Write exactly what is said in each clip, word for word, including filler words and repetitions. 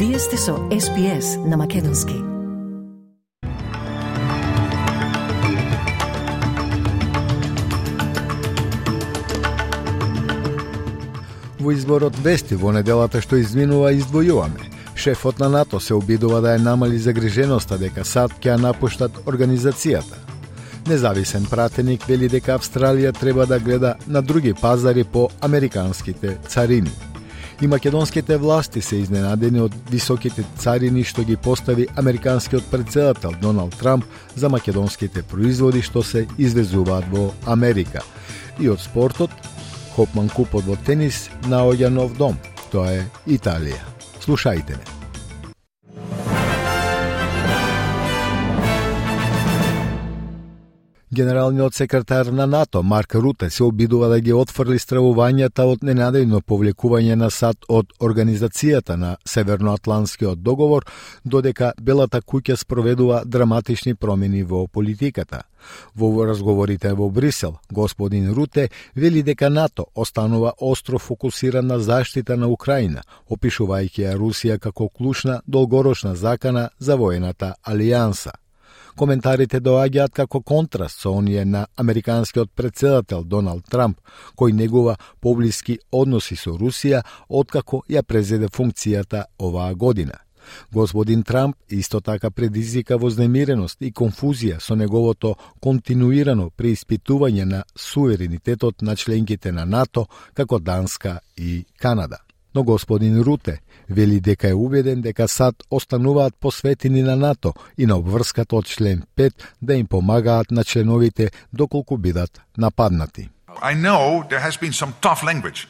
Вие сте со Ес Би Ес на Македонски. Во изборот вести во неделата што изминува издвојуваме. Шефот на НАТО се обидува да ја намали загриженоста дека САД ќе ја напуштат организацијата. Независен пратеник вели дека Австралија треба да гледа на други пазари по американските царини. И македонските власти се изненадени од високите царини што ги постави американскиот претседател Доналд Трамп за македонските производи што се извезуваат во Америка. И од спортот, Хопман Купот во тенис наоѓа нов дом. Тоа е Италија. Слушајте ме. Генералниот секретар на НАТО Марк Руте се обидува да ги отфрли стравувањата од ненадејно повлекување на САД од Организацијата на Северноатлантскиот договор, додека Белата куќа спроведува драматични промени во политиката. Во разговорите во Брисел, господин Руте вели дека НАТО останува остро фокусиран на заштита на Украина, опишувајќи ја Русија како клучна долгорочна закана за воената алијанса. Коментарите доаѓаат како контраст со оние на американскиот претседател Доналд Трамп, кој негува поблиски односи со Русија откако ја презеде функцијата оваа година. Господин Трамп исто така предизвика вознемиреност и конфузија со неговото континуирано преиспитување на суверенитетот на членките на НАТО, како Данска и Канада. Но господин Руте вели дека е убеден дека САД остануваат посветени на НАТО и на обврската од член пет да им помагаат на членовите доколку бидат нападнати. I know there has been some tough language.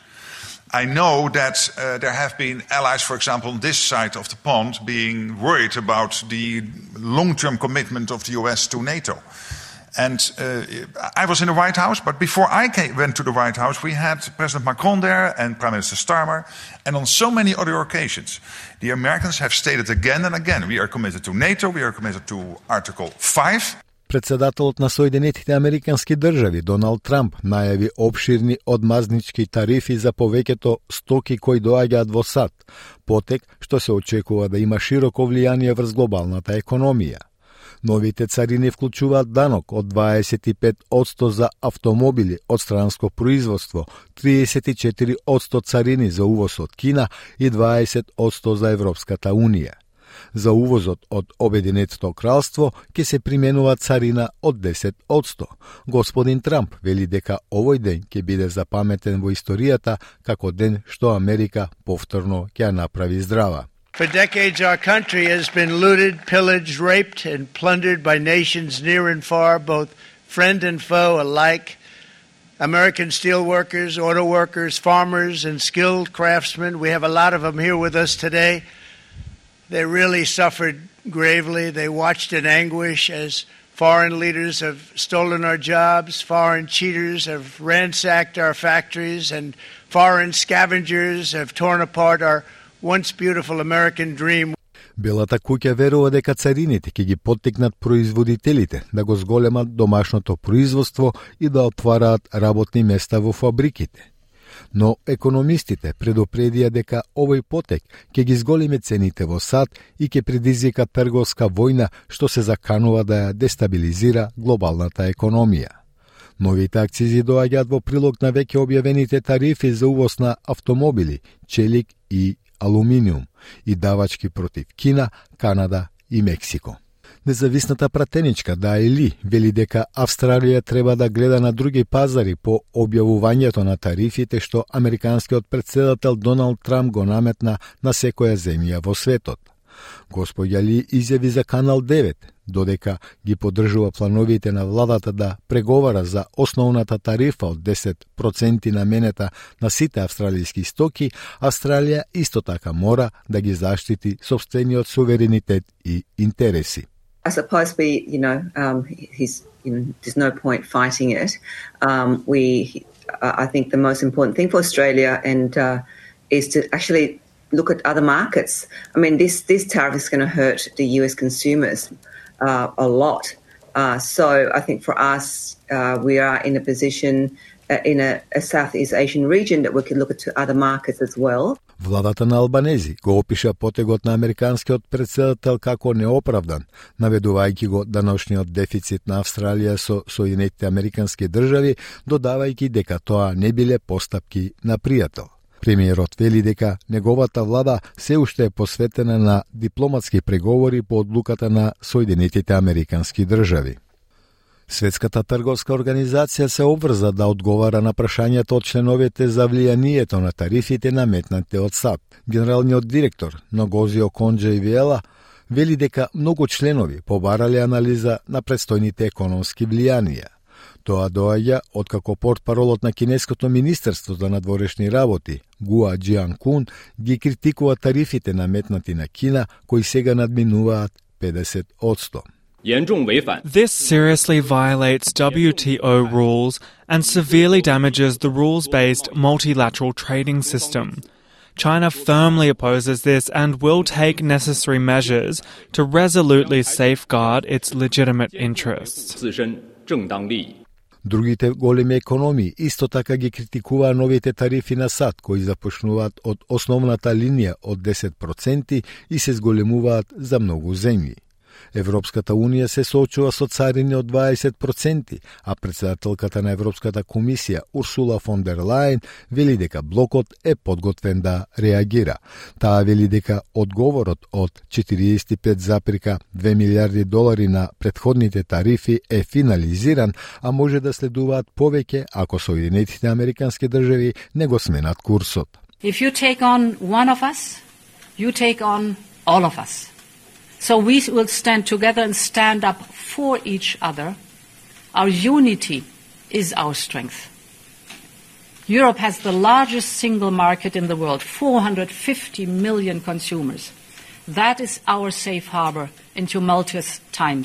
I know that uh, there have been allies, for example, on this side of the pond being worried about the long-term commitment of the U S to NATO. And uh, I was in the White House, but before I came, went to the White House, we had President Macron there and Prime Minister Starmer, and on so many other occasions. The Americans have stated again and again, we are committed to NATO, we are committed to Article five. Председателот на Соединетите Американски држави Доналд Трамп најави обширни одмазнички тарифи за повеќето стоки кои доаѓаат во САД, потек што се очекува да има широко влијание врз глобалната економија. Новите царини вклучуваат данок од дваесет и пет одсто за автомобили од странско производство, триесет и четири одсто царини за увоз од Кина и дваесет одсто за Европската Унија. За увозот од Обединетото кралство ќе се применува царина од десет одсто. Господин Трамп вели дека овој ден ќе биде запаметен во историјата како ден што Америка повторно ќе ја направи здрава. For decades, our country has been looted, pillaged, raped, and plundered by nations near and far, both friend and foe alike. American steel workers, auto workers, farmers, and skilled craftsmen. We have a lot of them here with us today. They really suffered gravely. They watched in anguish as foreign leaders have stolen our jobs, foreign cheaters have ransacked our factories, and foreign scavengers have torn apart our once beautiful American dream. Белата куќа верува дека царините ќе ги поттикнат производителите да го зголемат домашното производство и да отвараат работни места во фабриките. Но економистите предупредија дека овој потек ќе ги зголеми цените во САД и ќе предизвика трговска војна што се заканува да ја дестабилизира глобалната економија. Новите акцизи доаѓаат во прилог на веќе објавените тарифи за увоз на автомобили, челик и алуминиум и давачки против Кина, Канада и Мексико. Независната пратеничка Дајли вели дека Австралија треба да гледа на други пазари по објавувањето на тарифите што американскиот претседател Доналд Трамп го наметна на секоја земја во светот. Господја Ли изјави за Канал девет, додека ги поддржува плановите на владата да преговара за основната тарифа од десет проценти наменета на сите австралијски стоки, Австралија исто така мора да ги заштити сопствениот суверенитет и интереси. I suppose we, you know, um, he's, you know, there's no point fighting it. Um, we, uh, I think the most important thing for Australia and uh, is to actually look at other markets. I mean, this this tariff is going to hurt the U S consumers uh, a lot. Uh, so I think for us, uh, we are in a position uh, in a, a Southeast Asian region that we can look at to other markets as well. Владата на Албанези го опиша потегот на американскиот претседател како неоправдан, наведувајќи го даношниот дефицит на Австралија со Соединетите американски држави, додавајќи дека тоа не биле постапки на пријател. Премиерот вели дека неговата влада се уште е посветена на дипломатски преговори по одлуката на Соединетите американски држави. Светската трговска организација се обврза да одговара на прашањето од членовите за влијанието на тарифите наметнати од САД. Генералниот директор Ногозио Конџа-Ивиела вели дека многу членови побарале анализа на предстојните економски влијанија. Тоа доаѓа откако портпаролот на Кинеското министерство за надворешни работи, Гуа Џијанкун, ги критикува тарифите наметнати на Кина, кои сега надминуваат педесет одсто. This seriously violates W T O rules and severely damages the rules-based multilateral trading system. China firmly opposes this and will take necessary measures to resolutely safeguard its legitimate interests. Другите големи економии исто така ги критикуваа новите тарифи на САД, кои започнуваат од основната линија од десет проценти и се зголемуваат за многу земји. Европската Унија се соочува со царини од дваесет проценти, а председателката на Европската комисија Урсула фон дер Лајен вели дека блокот е подготвен да реагира. Таа вели дека одговорот од четириесет и пет зарез и две милиарди долари на претходните тарифи е финализиран, а може да следуваат повеќе ако Соединетите американски држави не го сменат курсот. If you take on one of us, you take on all of us. So we will stand together and stand up for each other. Our unity is our strength. Europe has the largest single market in the world, four hundred fifty million consumers. That is our safe harbor in tumultuous times.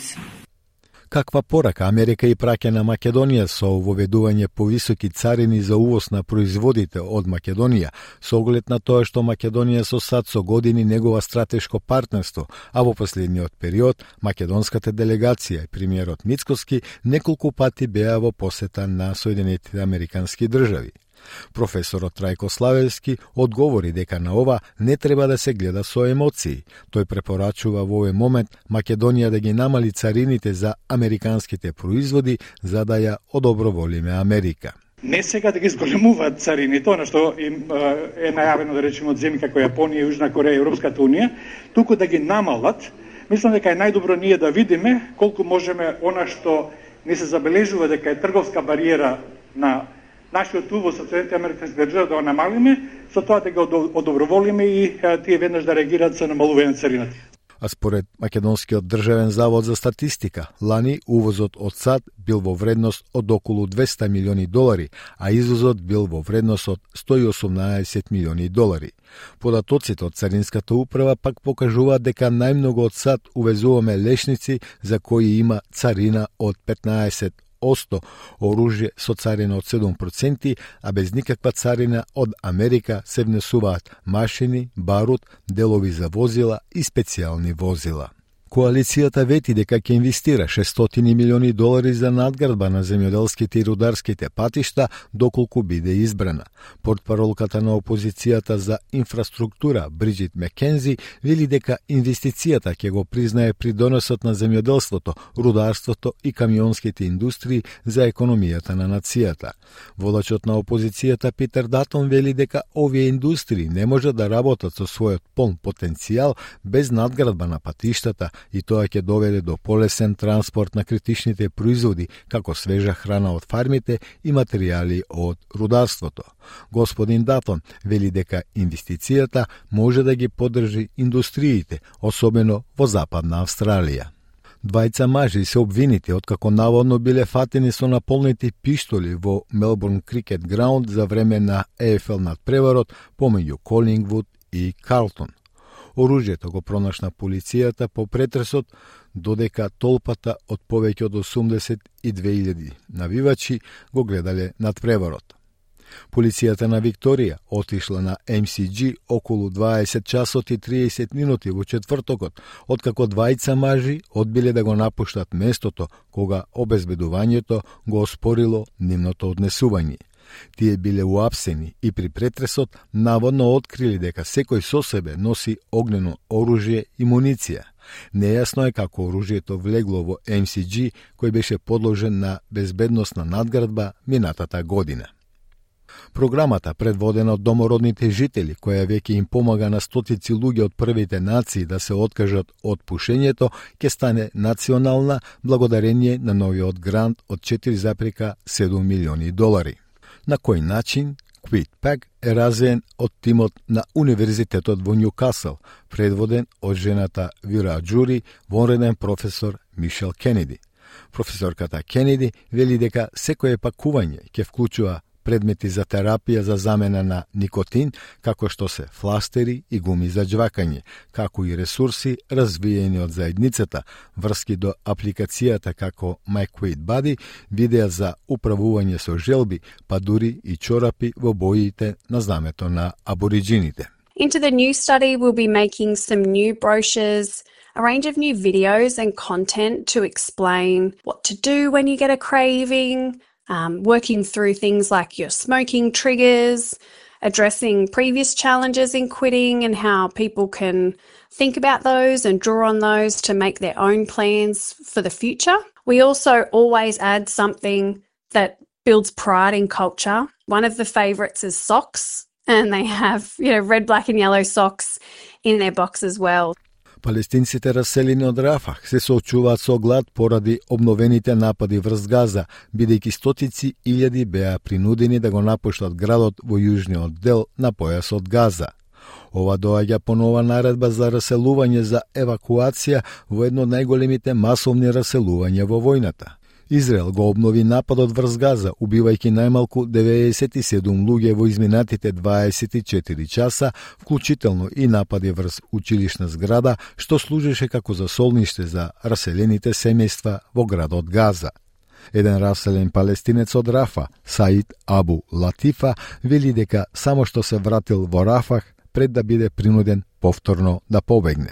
Каква порака Америка и праќа на Македонија со воведување повисоки царини за увоз на производите од Македонија, со оглед на тоа што Македонија со САД со години негова стратешко партнерство, а во последниот период македонската делегација и премиерот Мицкоски неколку пати беа во посета на Соединетите американски држави. Професорот Трајко Славевски одговори дека на ова не треба да се гледа со емоции. Тој препорачува во овој момент Македонија да ги намали царините за американските производи за да ја одоброволиме Америка. Не сега да ги зголемуваат царините, она што им е најавено да речеме од земји како Јапонија, Јужна Кореја и Европската Унија, туку да ги намалат. Мислам дека е најдобро ние да видиме колку можеме она што не се забележува дека е трговска бариера на нашиот увоз од Соединетите американски држави да го намалиме, со тоа да го одоброволиме и тие веднаш да реагираат со намалување на царината. А според Македонскиот државен завод за статистика, лани увозот од САД бил во вредност од околу двесте милиони долари, а извозот бил во вредност од сто и осумнаесет милиони долари. Податоците од Царинската управа пак покажуваат дека најмногу од САД увезуваме лешници за кои има царина од петнаесет одсто, оружје со царина од седум проценти, а без никаква царина од Америка се внесуваат машини, барут, делови за возила и специјални возила. Коалицијата вети дека ќе инвестира шестстотини милиони долари за надградба на земјоделските и рударските патишта доколку биде избрана. Портпаролката на опозицијата за инфраструктура Бриджит Мекензи вели дека инвестицијата ќе го признае придоносот на земјоделството, рударството и камионските индустрии за економијата на нацијата. Водачот на опозицијата Питер Датон вели дека овие индустрии не можат да работат со својот полн потенцијал без надградба на патиштата и тоа ќе доведе до полесен транспорт на критичните производи, како свежа храна од фармите и материјали од рударството. Господин Датон вели дека инвестицијата може да ги поддржи индустриите, особено во Западна Австралија. Двајца мажи се обвинити откако наводно биле фатени со наполнети пиштоли во Мелбурн Крикет Граунд за време на Е Ф Л надпреварот помеѓу Колингвуд и Карлтон. Оружјето го пронашна полицијата по претресот, додека толпата од повеќе од осумдесет и две илјади навивачи го гледале надпреварот. Полицијата на Викторија отишла на Ем Си Джи околу дваесет часот и триесет минути во четвртокот, откако двајца мажи одбиле да го напуштат местото кога обезбедувањето го оспорило нивното однесување. Тие биле уапсени и при претресот наводно открили дека секој со себе носи огнено оружје и муниција. Нејасно е како оружјето влегло во Ем Си Джи, кој беше подложен на безбедносна надградба минатата година. Програмата, предводена од домородните жители, која веќе им помага на стотици луѓе од првите нации да се откажат од пушењето, ќе стане национална благодарение на новиот грант од четири зарез седум милиони долари. На кој начин Quit Pack е развиен од тимот на Универзитетот во Њукасл, предводен од жената Вира Джури, вонреден професор Мишел Кенеди. Професорката Кенеди вели дека секое пакување ќе вклучува предмети за терапија за замена на никотин, како што се фластери и гуми за џвакање, како и ресурси развиени од заедницата, врски до апликацијата како My Quit Body, видеа за управување со желби, па дури и чорапи во боите на знамето на абориджините. Into the new study, we'll be making some new brochures, a range of new videos and content to explain what to do when you get a craving, Um, working through things like your smoking triggers, addressing previous challenges in quitting and how people can think about those and draw on those to make their own plans for the future. We also always add something that builds pride in culture. One of the favourites is socks, and they have, you know, red, black and yellow socks in their box as well. Палестинците раселени од Рафах се соочуваат со глад поради обновените напади врз Газа, бидејќи стотици илјади беа принудени да го напуштат градот во јужниот дел на појасот Газа. Ова доаѓа по нова наредба за раселување за евакуација во едно од најголемите масовни раселувања во војната. Израел го обнови нападот врз Газа, убивајќи најмалку деветдесет и седум луѓе во изминатите дваесет и четири часа, вклучително и напади врз училишна зграда, што служеше како засолниште за раселените семејства во градот Газа. Еден раселен палестинец од Рафа, Саид Абу Латифа, вели дека само што се вратил во Рафах пред да биде принуден повторно да побегне.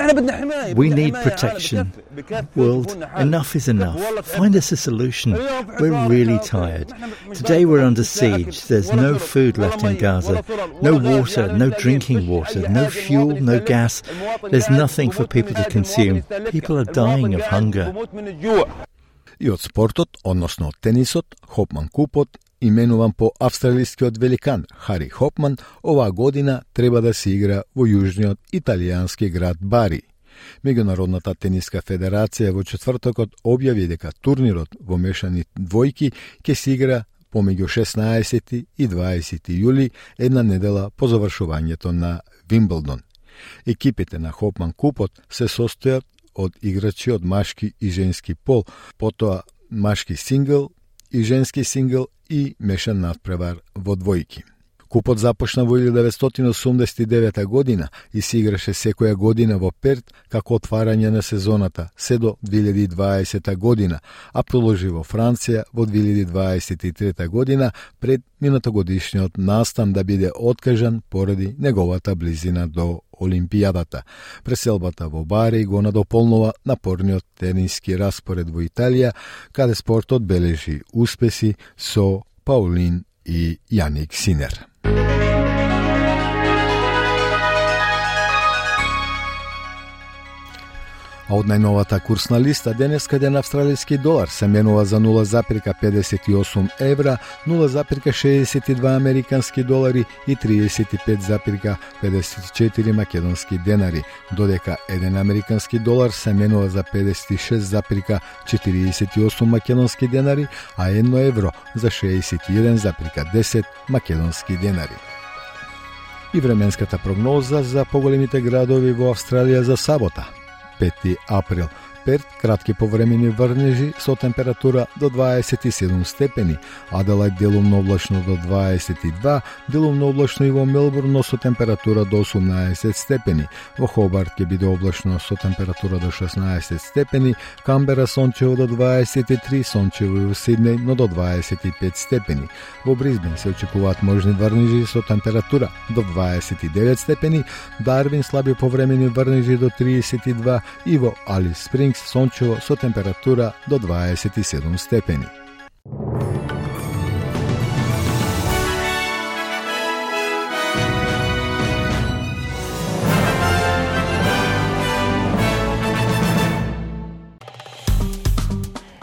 We need protection. World, enough is enough. Find us a solution. We're really tired. Today we're under siege. There's no food left in Gaza. No water, no drinking water, no fuel, no gas. There's nothing for people to consume. People are dying of hunger. И од спортот, односно од тенисот, Хопман Купот, именуван по австралискиот великан Хари Хопман, оваа година треба да се игра во јужниот италијански град Бари. Меѓународната тениска федерација во четвртокот објави дека турнирот во мешани двојки ќе се игра помеѓу шеснаесети и дваесети јули, една недела по завршувањето на Вимблдон. Екипите на Хопман Купот се состојат од играчи од машки и женски пол, потоа машки сингл и женски сингл и мешан надпревар во двојки. Купот започна во илјада деветстотини осумдесет и девета година и се играше секоја година во Перт како отварање на сезоната се до две илјади и дваесета година, а продолжи во Франција во две илјади дваесет и трета година пред минатогодишниот настан да биде откажан поради неговата близина до Олимпијадата. Преселбата во Бари го надополнува напорниот тениски распоред во Италија, каде спортот бележи успеси со Паулин и Јаник Синер. А од најновата курсна листа денеска еден австралиски долар се менува за нула зарез педесет и осум евра, нула зарез шеесет и два американски долари и триесет и пет зарез педесет и четири македонски денари, додека еден американски долар се менува за педесет и шест зарез четириесет и осум македонски денари, а едно евро за шеесет и еден зарез десет македонски денари. И временската прогноза за поголемите градови во Австралија за сабота. пети април. Перт, кратки повремени врнежи со температура до дваесет и седум степени, Аделајд делумно облачно до дваесет и два, делумно облачно и во Мелбурн, но со температура до осумнаесет степени, во Хобарт ќе биде облачно со температура до шеснаесет степени, Камбера сончево до дваесет и три, сончево и во Сиднеј, но до дваесет и пет степени, во Бризбен се очекуваат можни врнежи со температура до дваесет и девет степени, Дарвин слаби повремени врнежи до триесет и два и во Алис Спрингс сончево со температура до дваесет и седум степени.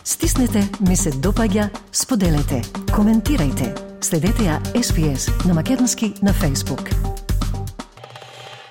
Стиснете ми се допаѓа, споделете, коментирайте. Следете ја Ес Би Ес на македонски на Facebook.